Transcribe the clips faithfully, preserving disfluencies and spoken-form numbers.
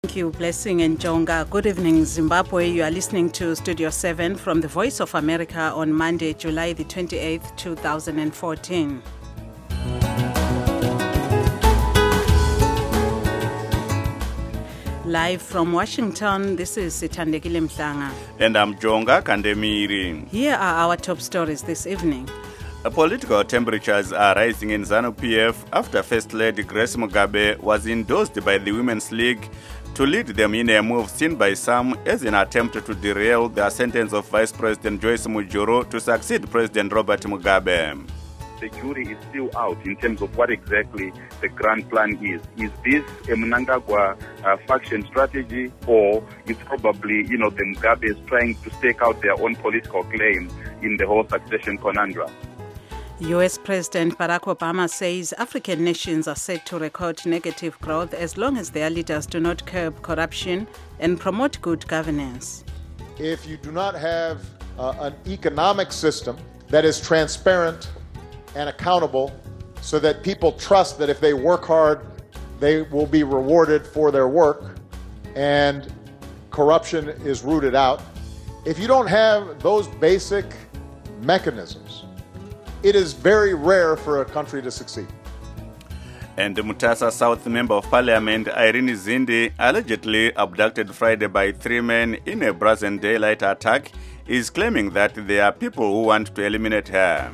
Thank you, Blessing and Jonga. Good evening, Zimbabwe. You are listening to Studio seven from the Voice of America on Monday, July the twenty-eighth, two thousand fourteen. Live from Washington, this is Sithandekile Mhlanga. And I'm Jonga Kandemiri. Here are our top stories this evening. Political temperatures are rising in ZANU-P F after First Lady Grace Mugabe was endorsed by the Women's League to lead them in a move seen by some as an attempt to derail the sentence of Vice President Joyce Mujuru to succeed President Robert Mugabe. The jury is still out in terms of what exactly the grand plan is. Is this a Mnangagwa uh, faction strategy, or it's probably, you know, the Mugabes trying to stake out their own political claim in the whole succession conundrum? U S President Barack Obama says African nations are set to record negative growth as long as their leaders do not curb corruption and promote good governance. If you do not have uh, an economic system that is transparent and accountable so that people trust that if they work hard, they will be rewarded for their work and corruption is rooted out. If you don't have those basic mechanisms, it is very rare for a country to succeed. And the Mutasa South Member of Parliament, Irene Zindi, allegedly abducted Friday by three men in a brazen daylight attack, is claiming that there are people who want to eliminate her.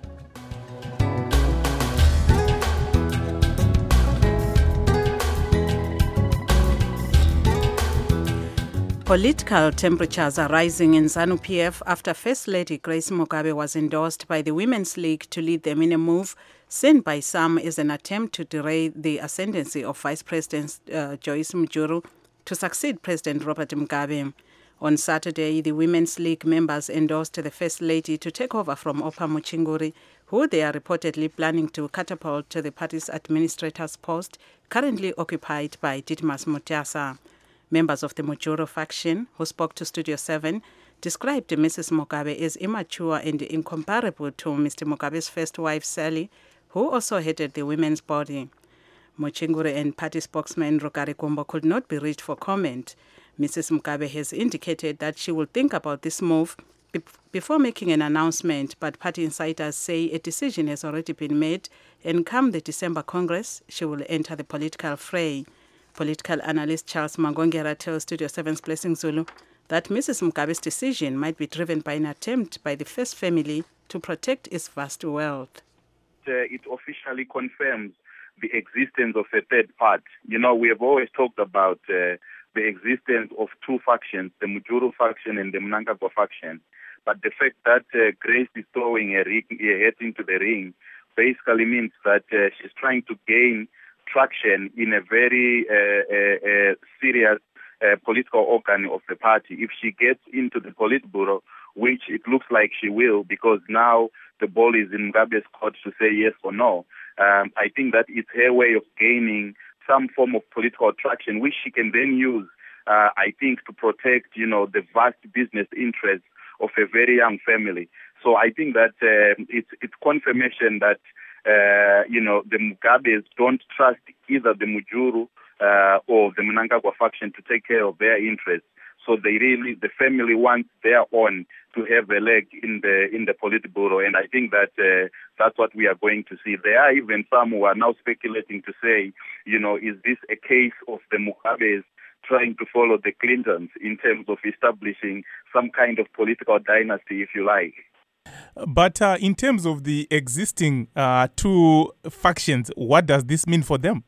Political temperatures are rising in ZANU-P F after First Lady Grace Mugabe was endorsed by the Women's League to lead them in a move seen by some as an attempt to derail the ascendancy of Vice President uh, Joyce Mujuru to succeed President Robert Mugabe. On Saturday, the Women's League members endorsed the First Lady to take over from Opa Muchinguri, who they are reportedly planning to catapult to the party's administrator's post, currently occupied by Didmus Mutiasa. Members of the Mujuru faction, who spoke to Studio seven, described Missus Mugabe as immature and incomparable to Mister Mugabe's first wife, Sally, who also headed the women's body. Muchinguri and party spokesman Rukari Kumbo could not be reached for comment. Missus Mugabe has indicated that she will think about this move be- before making an announcement, but party insiders say a decision has already been made, and come the December Congress, she will enter the political fray. Political analyst Charles Magongera tells Studio seven's Blessing Zulu that Missus Mugabe's decision might be driven by an attempt by the first family to protect its vast wealth. Uh, it officially confirms the existence of a third part. You know, we have always talked about uh, the existence of two factions, the Mujuru faction and the Mnangagwa faction. But the fact that uh, Grace is throwing a, ring, a head into the ring basically means that uh, she's trying to gain traction in a very uh, uh, uh, serious uh, political organ of the party. If she gets into the Politburo, which it looks like she will, because now the ball is in Mugabe's court to say yes or no, um, I think that it's her way of gaining some form of political traction, which she can then use, uh, I think, to protect, you know, the vast business interests of a very young family. So I think that uh, it's, it's confirmation that Uh, you know, the Mugabes don't trust either the Mujuru uh, or the Mnangagwa faction to take care of their interests. So they really, the family wants their own to have a leg in the in the Politburo, and I think that uh, that's what we are going to see. There are even some who are now speculating to say, you know, is this a case of the Mugabes trying to follow the Clintons in terms of establishing some kind of political dynasty, if you like? But uh, in terms of the existing uh, two factions, what does this mean for them?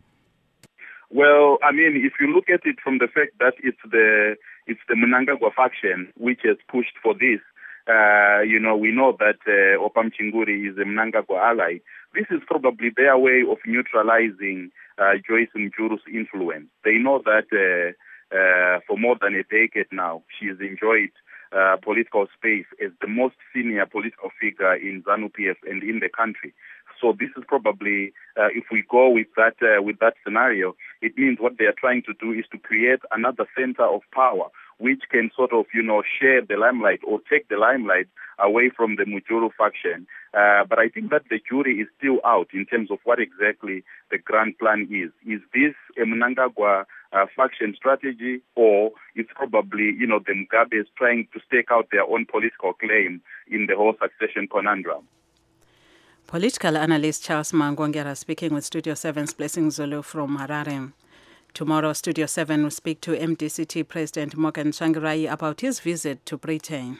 Well, I mean, if you look at it from the fact that it's the it's the Mnangagwa faction which has pushed for this, uh, you know, we know that uh, Opa Muchinguri is a Mnangagwa ally. This is probably their way of neutralizing uh, Joyce Mujuru's influence. They know that uh, uh, for more than a decade now, she has enjoyed Uh, political space as the most senior political figure in ZANU-P F and in the country. So this is probably, uh, if we go with that uh, with that scenario, it means what they are trying to do is to create another center of power, which can sort of, you know, share the limelight or take the limelight away from the Mujuru faction. Uh, but I think that the jury is still out in terms of what exactly the grand plan is. Is this a Mnangagwa uh, faction strategy, or it's probably, you know, the Mugabes trying to stake out their own political claim in the whole succession conundrum. Political analyst Charles Mangongera speaking with Studio seven's Blessing Zulu from Harare. Tomorrow, Studio seven will speak to M D C T President Morgan Tsvangirai about his visit to Britain.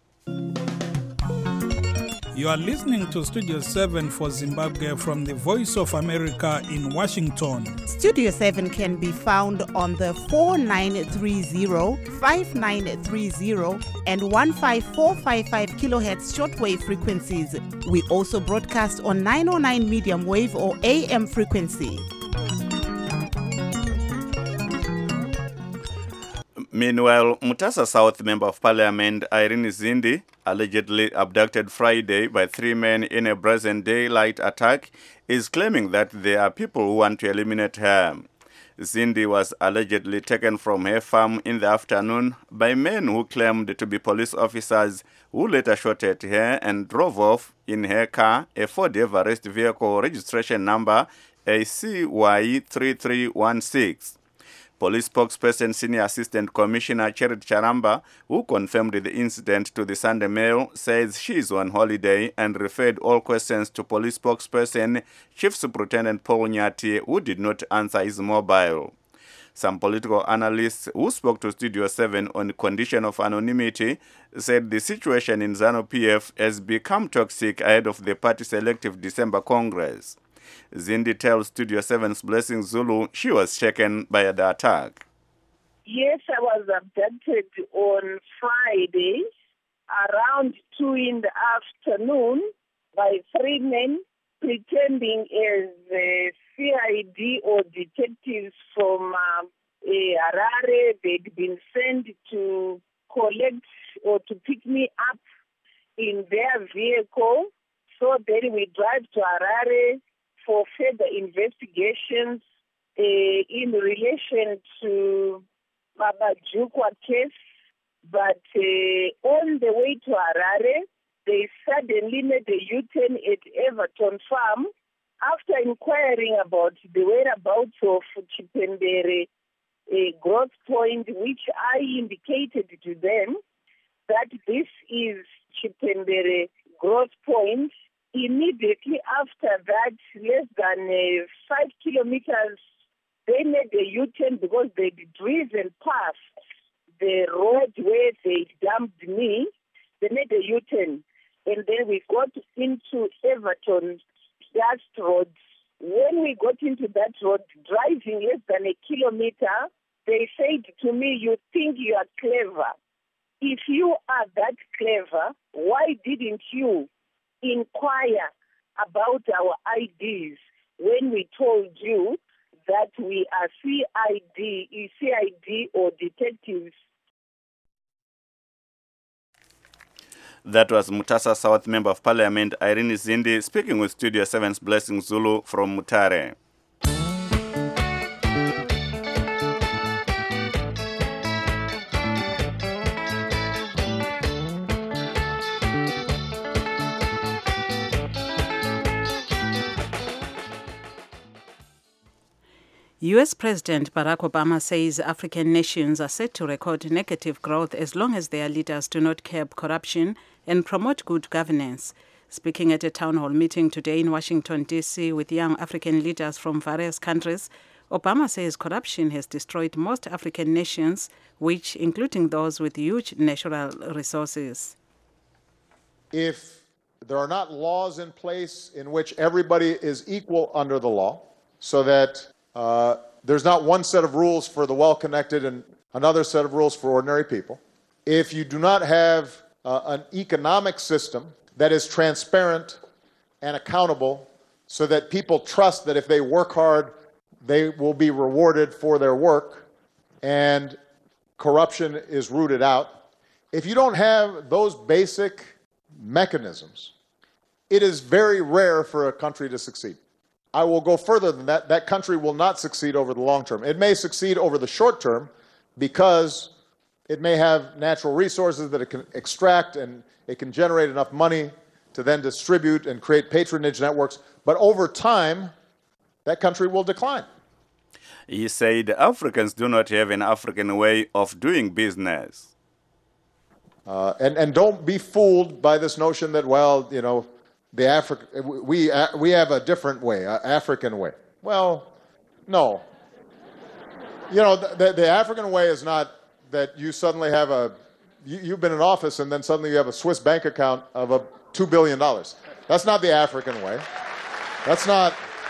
You are listening to Studio seven for Zimbabwe from the Voice of America in Washington. Studio seven can be found on the four nine three zero, five nine three zero and one five four five five kilohertz shortwave frequencies. We also broadcast on nine oh nine medium wave or A M frequency. Meanwhile, Mutasa South Member of Parliament Irene Zindi, allegedly abducted Friday by three men in a brazen daylight attack, is claiming that there are people who want to eliminate her. Zindi was allegedly taken from her farm in the afternoon by men who claimed to be police officers, who later shot at her and drove off in her car, a Ford Everest vehicle registration number A C Y three three one six. Police spokesperson Senior Assistant Commissioner Cherit Charamba, who confirmed the incident to the Sunday Mail, says she is on holiday and referred all questions to police spokesperson Chief Superintendent Paul Nyati, who did not answer his mobile. Some political analysts who spoke to Studio seven on condition of anonymity said the situation in ZANU-P F has become toxic ahead of the party's elective December Congress. Zindi tells Studio seven's Blessing Zulu she was shaken by the attack. Yes, I was abducted on Friday around two in the afternoon by three men pretending as uh, C I D or detectives from uh, uh, Harare. They'd been sent to collect or to pick me up in their vehicle. So then we drive to Harare for further investigations uh, in relation to Baba Jukwa case. But uh, on the way to Harare, they suddenly made a U-turn at Everton Farm after inquiring about the whereabouts of Chipembere uh, Growth Point, which I indicated to them that this is Chipembere Growth Point. Immediately after that, less than uh, five kilometers, they made a U-turn because they'd driven past the road where they dumped me. They made a U-turn. And then we got into Everton Dust Road. When we got into that road, driving less than a kilometer, they said to me, "You think you are clever. If you are that clever, why didn't you inquire about our I Ds when we told you that we are C I D, C I D or detectives?" That was Mutasa South Member of Parliament Irene Zindi speaking with Studio seven's Blessing Zulu from Mutare. U S President Barack Obama says African nations are set to record negative growth as long as their leaders do not curb corruption and promote good governance. Speaking at a town hall meeting today in Washington, D C with young African leaders from various countries, Obama says corruption has destroyed most African nations, which including those with huge natural resources. If there are not laws in place in which everybody is equal under the law, so that Uh, there's not one set of rules for the well-connected and another set of rules for ordinary people. If you do not have uh, an economic system that is transparent and accountable so that people trust that if they work hard, they will be rewarded for their work and corruption is rooted out. If you don't have those basic mechanisms, it is very rare for a country to succeed. I will go further than that. That country will not succeed over the long term. It may succeed over the short term because it may have natural resources that it can extract and it can generate enough money to then distribute and create patronage networks. But over time, that country will decline. He said Africans do not have an African way of doing business. Uh, and, and don't be fooled by this notion that, well, you know, the Afri- we, uh, we have a different way, an African way. Well, no. You know, the, the African way is not that you suddenly have a, you, you've been in office and then suddenly you have a Swiss bank account of a two billion dollars. That's not the African way. That's not.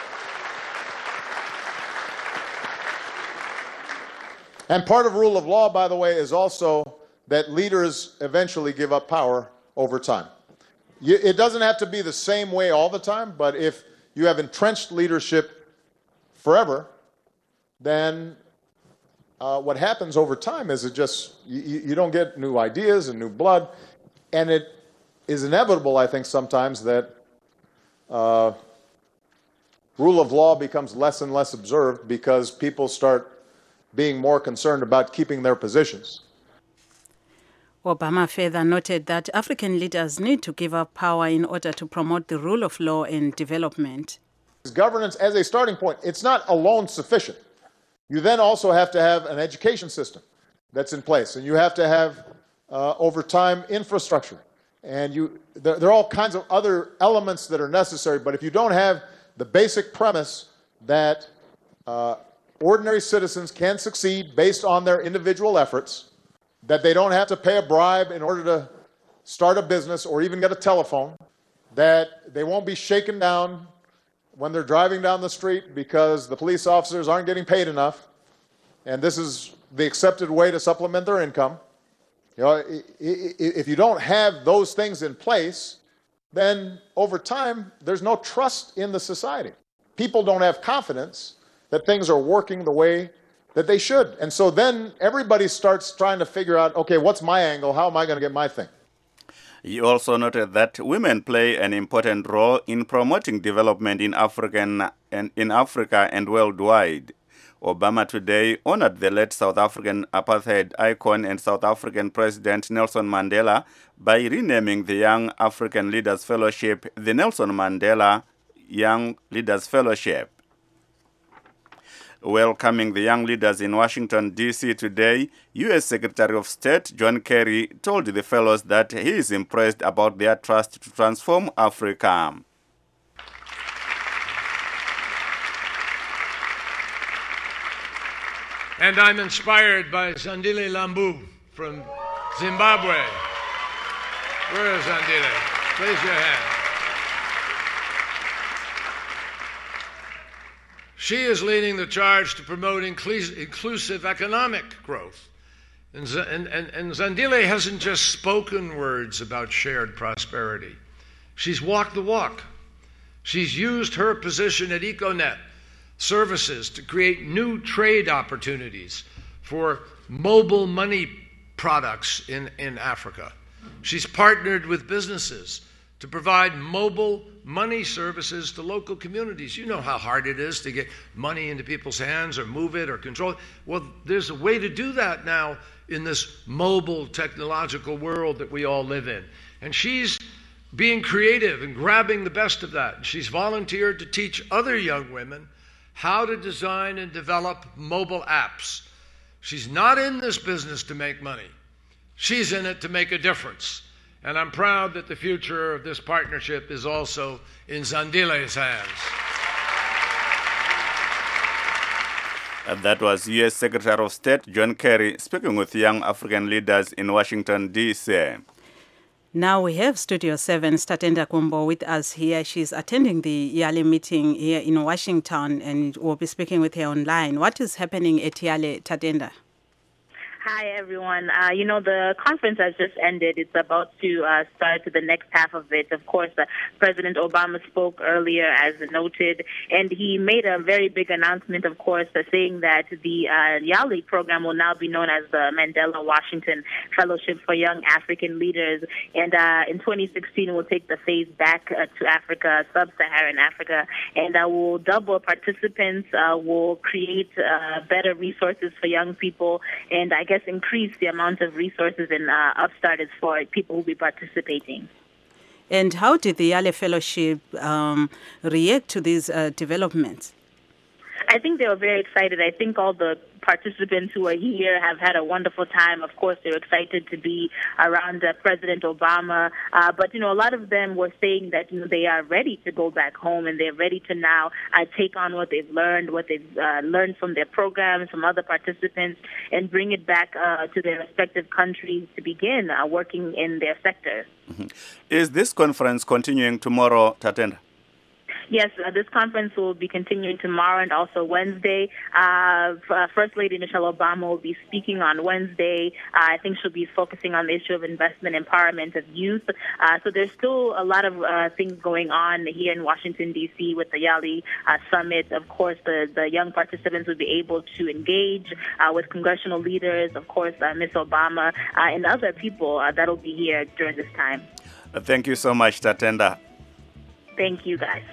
And part of rule of law, by the way, is also that leaders eventually give up power over time. You, it doesn't have to be the same way all the time, but if you have entrenched leadership forever, then uh, what happens over time is it just, you, you don't get new ideas and new blood, and it is inevitable, I think, sometimes that uh, rule of law becomes less and less observed because people start being more concerned about keeping their positions. Obama further noted that African leaders need to give up power in order to promote the rule of law and development. Governance as a starting point, it's not alone sufficient. You then also have to have an education system that's in place, and you have to have, uh, over time, infrastructure. And you, there, there are all kinds of other elements that are necessary, but if you don't have the basic premise that uh, ordinary citizens can succeed based on their individual efforts, that they don't have to pay a bribe in order to start a business or even get a telephone, that they won't be shaken down when they're driving down the street because the police officers aren't getting paid enough, and this is the accepted way to supplement their income. You know, if you don't have those things in place, then over time, there's no trust in the society. People don't have confidence that things are working the way that they should. And so then everybody starts trying to figure out, okay, what's my angle? How am I going to get my thing? He also noted that women play an important role in promoting development in African and in Africa and worldwide. Obama today honored the late South African apartheid icon and South African President Nelson Mandela by renaming the Young African Leaders Fellowship the Nelson Mandela Young Leaders Fellowship. Welcoming the young leaders in Washington, D C today, U S Secretary of State John Kerry told the fellows that he is impressed about their trust to transform Africa. And I'm inspired by Zandile Lambu from Zimbabwe. Where is Zandile? Raise your hand. She is leading the charge to promote inclusive economic growth. And, and, and Zandile hasn't just spoken words about shared prosperity. She's walked the walk. She's used her position at Econet Services to create new trade opportunities for mobile money products in, in Africa. She's partnered with businesses to provide mobile money services to local communities. You know how hard it is to get money into people's hands or move it or control it. Well, there's a way to do that now in this mobile technological world that we all live in. And she's being creative and grabbing the best of that. She's volunteered to teach other young women how to design and develop mobile apps. She's not in this business to make money. She's in it to make a difference. And I'm proud that the future of this partnership is also in Zandile's hands. And that was U S Secretary of State John Kerry speaking with young African leaders in Washington, D C Now we have Studio seven, Tatenda Kumbo, with us here. She's attending the YALE meeting here in Washington, and we'll be speaking with her online. What is happening at YALE, Tatenda? Hi, everyone. Uh, you know, the conference has just ended. It's about to uh, start the next half of it. Of course, uh, President Obama spoke earlier, as noted, and he made a very big announcement, of course, uh, saying that the uh, YALE program will now be known as the Mandela Washington Fellowship for Young African Leaders. And uh, in twenty sixteen, we'll take the phase back uh, to Africa, sub-Saharan Africa, and uh, we'll double participants, uh, we'll create uh, better resources for young people, and I guess increase the amount of resources and uh, upstarters for people who will be participating. And how did the YALE Fellowship um, react to these uh, developments? I think they were very excited. I think all the participants who are here have had a wonderful time. Of course, they're excited to be around uh, President Obama. Uh, but, you know, a lot of them were saying that, you know, they are ready to go back home and they're ready to now uh, take on what they've learned, what they've uh, learned from their programs, from other participants, and bring it back uh, to their respective countries to begin uh, working in their sectors. Mm-hmm. Is this conference continuing tomorrow, Tatenda? Yes, uh, this conference will be continuing tomorrow and also Wednesday. Uh, uh, First Lady Michelle Obama will be speaking on Wednesday. Uh, I think she'll be focusing on the issue of investment empowerment of youth. Uh, so there's still a lot of uh, things going on here in Washington, D C with the Yali uh, Summit. Of course, the, the young participants will be able to engage uh, with congressional leaders, of course, uh, Miz Obama, uh, and other people uh, that will be here during this time. Uh, thank you so much, Tatenda. Thank you, guys.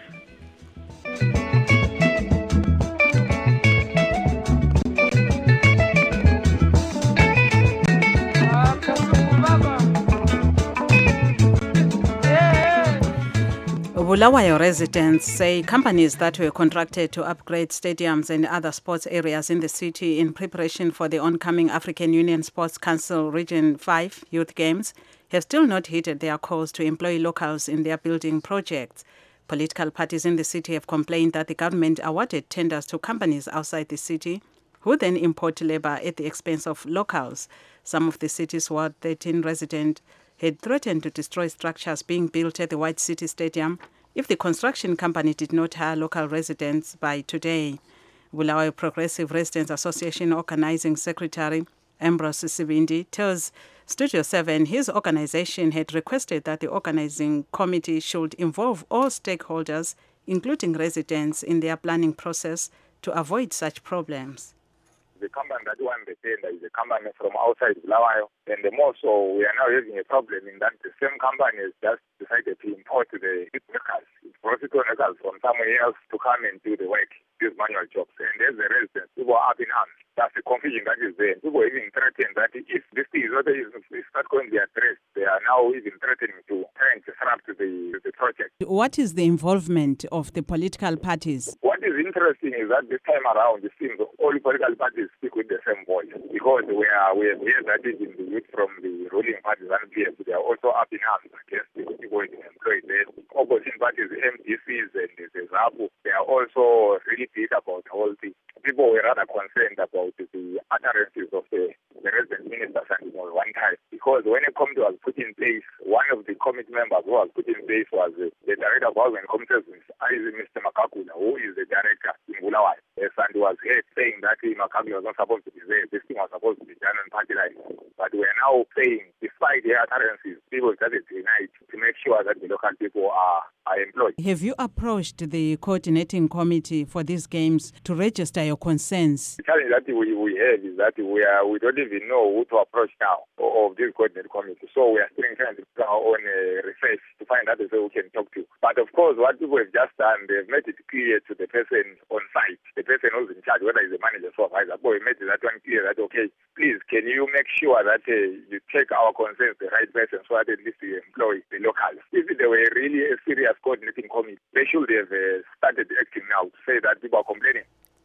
Bulawayo residents say companies that were contracted to upgrade stadiums and other sports areas in the city in preparation for the oncoming African Union Sports Council Region five Youth Games have still not heeded their calls to employ locals in their building projects. Political parties in the city have complained that the government awarded tenders to companies outside the city who then import labor at the expense of locals. Some of the city's Ward thirteen residents had threatened to destroy structures being built at the White City Stadium if the construction company did not hire local residents by today. Bulawayo Progressive Residents Association Organizing Secretary Ambrose Sibindi tells Studio seven his organization had requested that the organizing committee should involve all stakeholders, including residents, in their planning process to avoid such problems. The company that won the tender is a company from outside Bulawayo, and the more so we are now having a problem in that the same company has just decided to import the workers, prostitute workers from somewhere else to come and do the work, these manual jobs. And as the residents, people are up in arms. That's the confusion that is there. People are even threatening that if this thing is not, is not going to be addressed, they are now even threatening to try and disrupt the, the project. What is the involvement of the political parties? What is interesting is that this time around, it seems all political parties speak with the same voice, because we are we have heard that even the youth from the ruling parties and P F, they are also up in arms against the people employed there. Opposition parties, M D Cs and the ZAPU, they are also really pissed about the whole thing. People were rather concerned about the utterances of the, the resident minister Sandimol one time, because when a committee was put in place, one of the committee members who was put in place was the, the director of government committees, Mister Makakula, who is the director in Bulawayo. And was here saying that Makakula was not supposed to be there. This thing was supposed to be done on party line. But we are now saying, despite the utterances, people started tonight to make sure that the local people are, are employed. Have you approached the coordinating committee for these games to register your concerns? The challenge that we, we have is that we are we don't even know who to approach now of this coordinating committee. So we are still trying to do our own uh, research to find out who we can talk to. But of course, what people have just done, they've made it clear to the person on site, the person who's in charge, whether it's the manager or supervisor, boy, made that one clear that, okay, please, can you make sure that uh, you take our concerns to the right person so that at least you employ the locals. If they were really a serious coordinating committee, they should have uh, started acting now to say that people are complaining.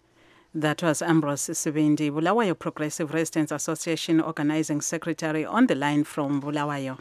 That was Ambrose Sibindi, Bulawayo Progressive Residents Association Organizing Secretary, on the line from Bulawayo.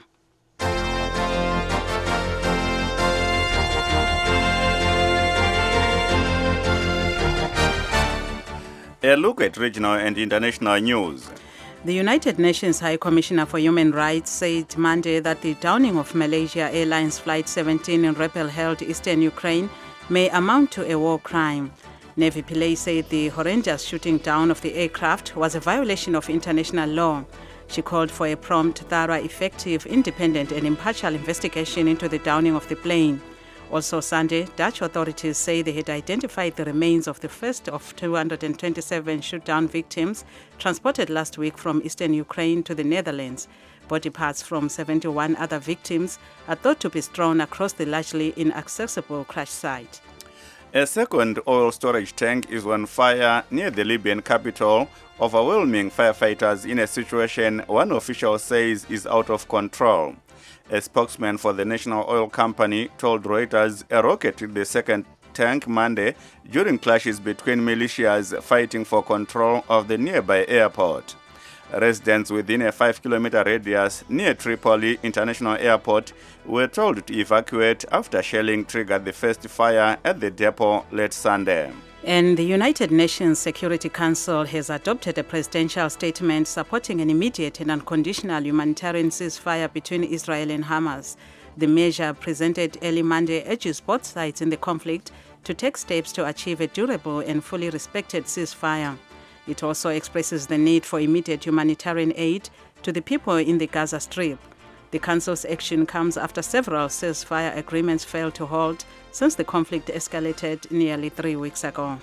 A look at regional and international news. The United Nations High Commissioner for Human Rights said Monday that the downing of Malaysia Airlines Flight seventeen in rebel-held eastern Ukraine may amount to a war crime. Navy Pillay said the horrendous shooting down of the aircraft was a violation of international law. She called for a prompt, thorough, effective, independent and impartial investigation into the downing of the plane. Also Sunday, Dutch authorities say they had identified the remains of the first of two hundred twenty-seven shoot-down victims transported last week from eastern Ukraine to the Netherlands. Body parts from seventy-one other victims are thought to be strewn across the largely inaccessible crash site. A second oil storage tank is on fire near the Libyan capital, overwhelming firefighters in a situation one official says is out of control. A spokesman for the national oil company told Reuters a rocket hit the second tank Monday during clashes between militias fighting for control of the nearby airport. Residents within a five-kilometer radius near Tripoli International Airport were told to evacuate after shelling triggered the first fire at the depot late Sunday. And the United Nations Security Council has adopted a presidential statement supporting an immediate and unconditional humanitarian ceasefire between Israel and Hamas. The measure presented early Monday urges both sides in the conflict to take steps to achieve a durable and fully respected ceasefire. It also expresses the need for immediate humanitarian aid to the people in the Gaza Strip. The Council's action comes after several ceasefire agreements failed to hold since the conflict escalated nearly three weeks ago.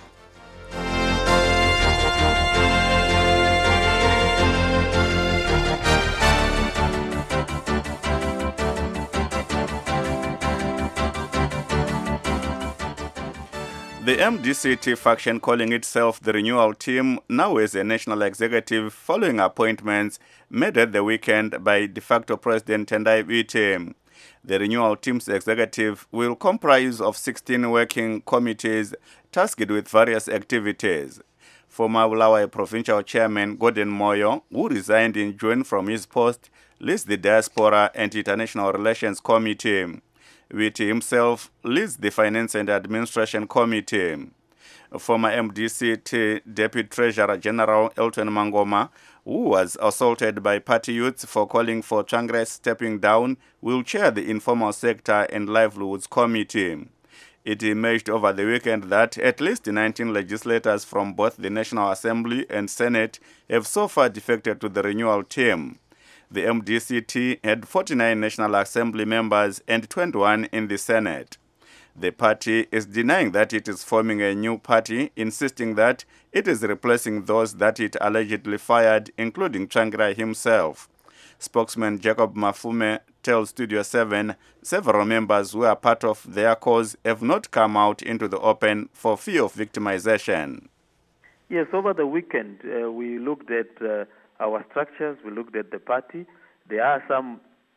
The M D C T faction, calling itself the Renewal Team, now has a national executive following appointments made at the weekend by de facto President Tendai Biti. The Renewal Team's executive will comprise of sixteen working committees tasked with various activities. Former Bulawayo Provincial Chairman Gordon Moyo, who resigned in June from his post, leads the Diaspora and International Relations Committee. Biti himself leads the Finance and Administration Committee. Former M D C T Deputy Treasurer General Elton Mangoma, who was assaulted by party youths for calling for Tsvangirai stepping down, will chair the Informal Sector and Livelihoods Committee. It emerged over the weekend that at least nineteen legislators from both the National Assembly and Senate have so far defected to the Renewal Team. The M D C T had forty-nine National Assembly members and twenty-one in the Senate. The party is denying that it is forming a new party, insisting that it is replacing those that it allegedly fired, including Tsvangirai himself. Spokesman Jacob Mafume tells Studio seven several members who are part of their cause have not come out into the open for fear of victimization. Yes, over the weekend uh, we looked at uh, our structures, we looked at the party. There are some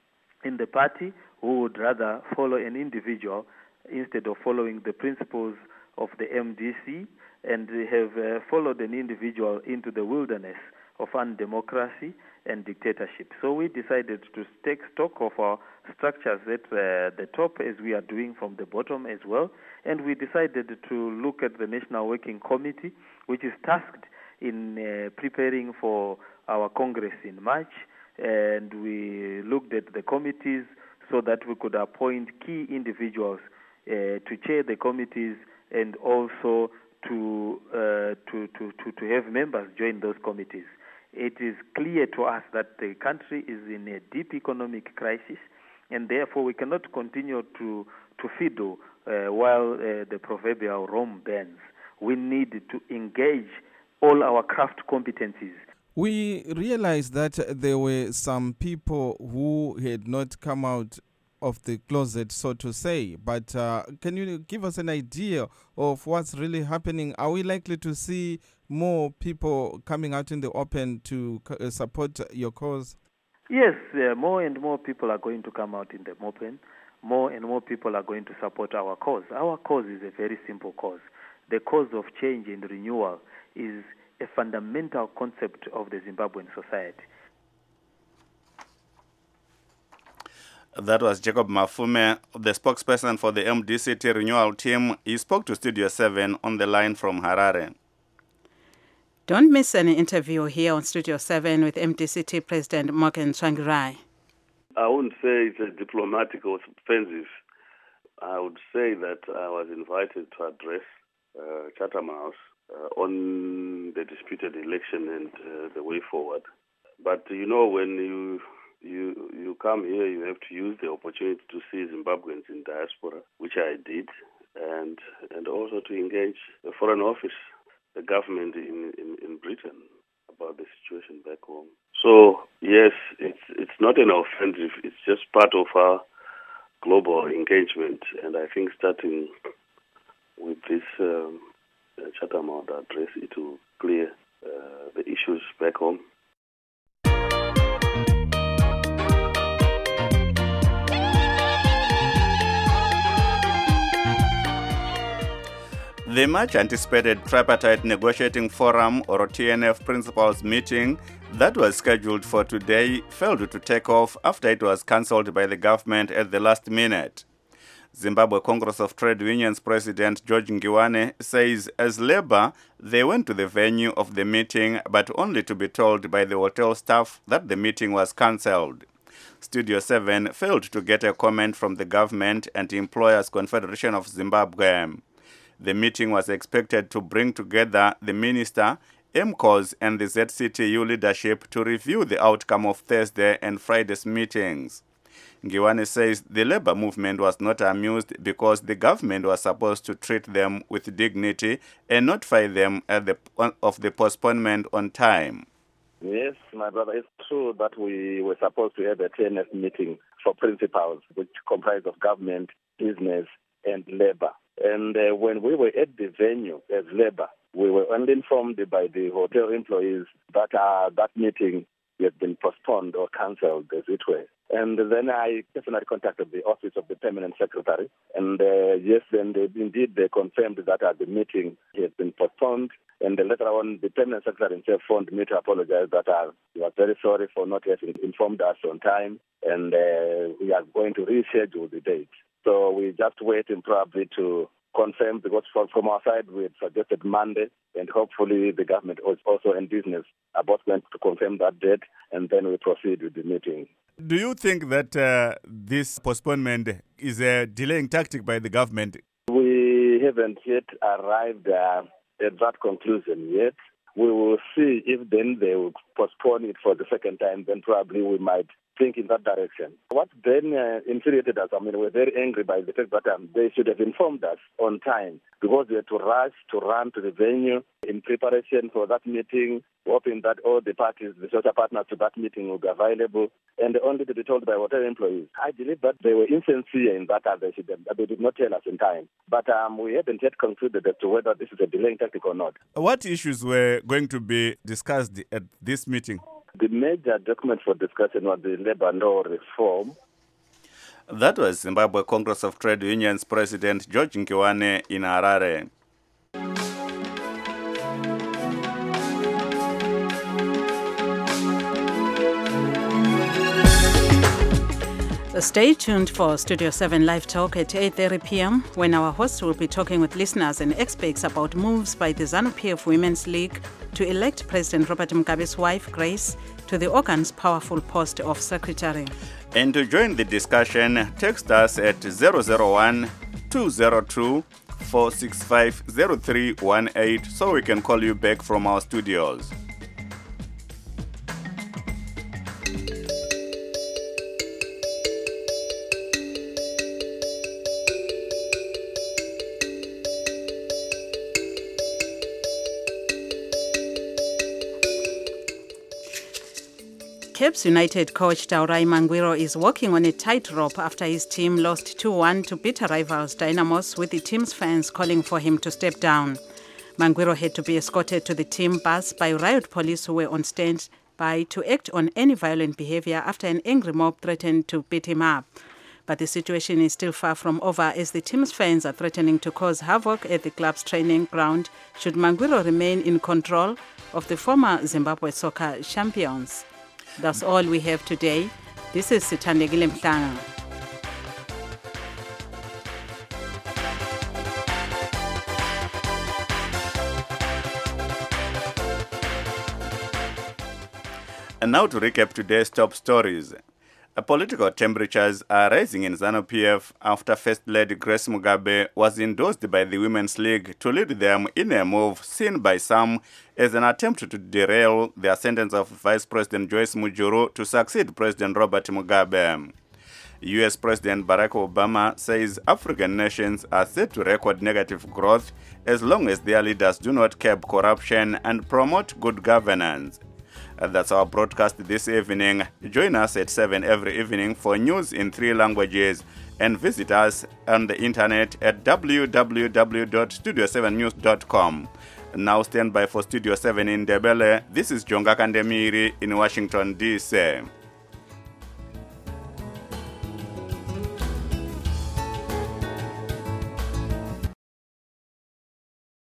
in the party who would rather follow an individual instead of following the principles of the M D C, and they have uh, followed an individual into the wilderness of undemocracy and dictatorship. So we decided to take stock of our structures at uh, the top, as we are doing from the bottom as well, and we decided to look at the National Working Committee, which is tasked in uh, preparing for our Congress in March, and we looked at the committees so that we could appoint key individuals uh, to chair the committees and also to, uh, to, to, to, to have members join those committees. It is clear to us that the country is in a deep economic crisis, and therefore we cannot continue to, to fiddle uh, while uh, the proverbial Rome bends. We need to engage all our craft competencies. We realized that there were some people who had not come out of the closet, so to say. But uh, can you give us an idea of what's really happening? Are we likely to see more people coming out in the open to uh, support your cause? Yes, uh, more and more people are going to come out in the open. More and more people are going to support our cause. Our cause is a very simple cause. The cause of change and renewal is a fundamental concept of the Zimbabwean society. That was Jacob Mafume, the spokesperson for the M D C T Renewal Team. He spoke to Studio seven on the line from Harare. Don't miss an interview here on Studio seven with M D C T President Morgan Tsvangirai. I wouldn't say it's a diplomatic or offensive. I would say that I was invited to address uh, Chatham House uh, on the disputed election and uh, the way forward. But, you know, when you you you come here, you have to use the opportunity to see Zimbabweans in diaspora, which I did, and and also to engage the Foreign Office, the government in, in, in Britain about the situation back home. So, yes, it's it's not an offensive. It's just part of our global engagement. And I think starting with this um, Chatham House address, it will clear uh, the issues back home. The much-anticipated Tripartite Negotiating Forum, or T N F Principals meeting that was scheduled for today failed to take off after it was cancelled by the government at the last minute. Zimbabwe Congress of Trade Unions President George Ngiwane says as Labour, they went to the venue of the meeting but only to be told by the hotel staff that the meeting was cancelled. Studio seven failed to get a comment from the government and Employers Confederation of Zimbabwe. The meeting was expected to bring together the minister, M C O S and the Z C T U leadership to review the outcome of Thursday and Friday's meetings. Ngiwane says the labor movement was not amused because the government was supposed to treat them with dignity and notify them at the, of the postponement on time. Yes, my brother, it's true that we were supposed to have a T N F meeting for principals, which comprise of government, business, and labor. And uh, when we were at the venue as labor, we were only informed by the hotel employees that uh, that meeting had been postponed or cancelled, as it were. And then I personally contacted the office of the permanent secretary. And uh, yes, and they, indeed they confirmed that uh, the meeting had been postponed. And then later on, the permanent secretary himself phoned me to apologize that uh, he was very sorry for not having informed us on time. And uh, we are going to reschedule the date. So we just waiting probably to confirm, because from our side we had suggested Monday, and hopefully the government also and business are both going to confirm that date, and then we proceed with the meeting. Do you think that uh, this postponement is a delaying tactic by the government? We haven't yet arrived uh, at that conclusion yet. We will see if then they will postpone it for the second time, then probably we might think in that direction. What then uh, infuriated us, I mean, we're very angry by the fact that um, they should have informed us on time, because they had to rush to run to the venue in preparation for that meeting, hoping that all the parties, the social partners to that meeting will be available, and only to be told by hotel employees. I believe that they were insincere in that uh, they, should have, they did not tell us in time. But um, we haven't yet concluded as to whether this is a delaying tactic or not. What issues were going to be discussed at this meeting? The major document for discussion was the labor law reform. That was Zimbabwe Congress of Trade Unions President George Ngiwane in Harare. Stay tuned for Studio seven Live Talk at eight thirty p.m. when our host will be talking with listeners and experts about moves by the ZANU-P F Women's League to elect President Robert Mugabe's wife, Grace, to the organ's powerful post of secretary. And to join the discussion, text us at zero zero one, two zero two, four six five, zero three one eight so we can call you back from our studios. Cape United coach Taurai Mangwiro is walking on a tightrope after his team lost two one to bitter rivals Dynamos, with the team's fans calling for him to step down. Mangwiro had to be escorted to the team bus by riot police who were on standby to act on any violent behavior after an angry mob threatened to beat him up. But the situation is still far from over, as the team's fans are threatening to cause havoc at the club's training ground should Mangwiro remain in control of the former Zimbabwe soccer champions. That's all we have today. This is Sithandegile Mhlanga. And now to recap today's top stories. Political temperatures are rising in ZANU-P F after First Lady Grace Mugabe was endorsed by the Women's League to lead them in a move seen by some as an attempt to derail the ascendance of Vice President Joyce Mujuru to succeed President Robert Mugabe. U S President Barack Obama says African nations are set to record negative growth as long as their leaders do not curb corruption and promote good governance. That's our broadcast this evening. Join us at seven every evening for news in three languages, and visit us on the internet at w w w dot studio seven news dot com. Now stand by for Studio seven in Ndebele. This is Jonga Kandemiri in Washington, D C